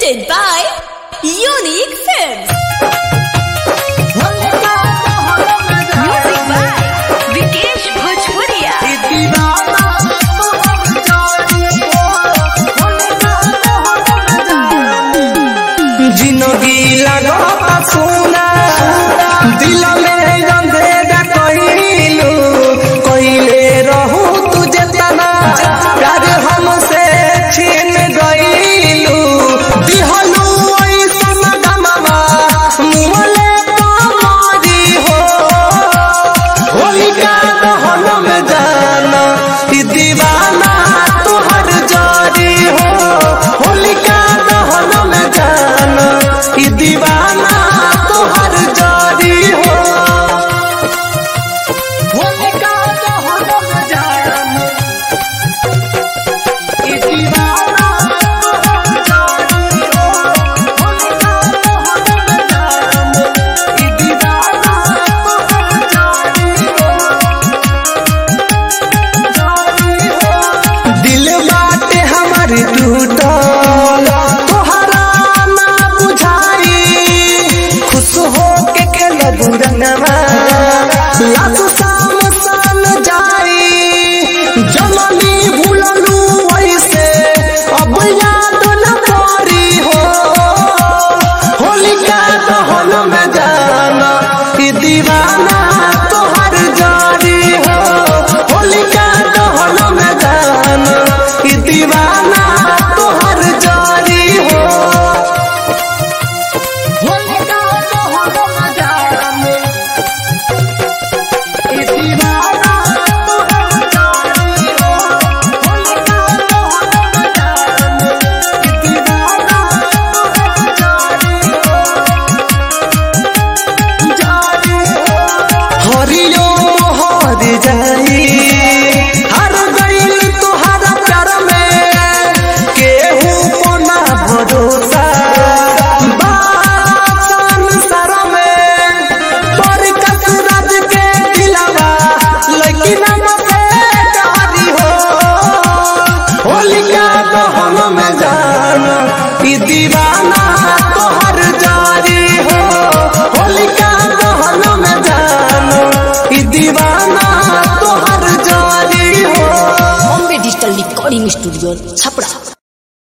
presented by Unique Films. Music by Vikesh Bhojpuria. जिंदगी लगा सोना दिल में अंधेरा कइलू कइले रहू तुझे तना प्यार हमसे छीन गइलू दिहलू ऐसन गमवा मुहले पमारी हो होलिका दहन में जाना ई दीवाना तोहर जारी हो होलिका दहन में जाना ई दीवाना तोहर जारी हो होलिका दहन में जाना ई दीवाना तोहर जारी हो होलिका दहन में जाना ई दीवाना तोहर जारी हो दिल बाटे हमार टूटल तोहरा ना बुझाई खुश हो के खेलब रंगवा लात शाम सन जाई जननी भूललू वैसे अब याद न पड़ी हो होलिका दहन में जाना ई दीवाना तोहर जारी हो होलिका दहन में जाना ई दीवाना तोहर जारी हो होलिका दहन में जाना ई दीवाना तोहर जारी हो होलिका दहन में जाना ई दीवाना तोहर जारी हो हरियो मोहर जाई हर गइल तोहरा प्यार में केहू कोना भरोसा बासन सर में पर कसरत के दिलवा लेकिन हमसे डरी हो होलिका दहन में जाना ई दीवाना तोहर जारी हो होलिका दहन में जाना ई दीवाना तोहर जारी हो Bombay Digital Recording Studio, Chapra.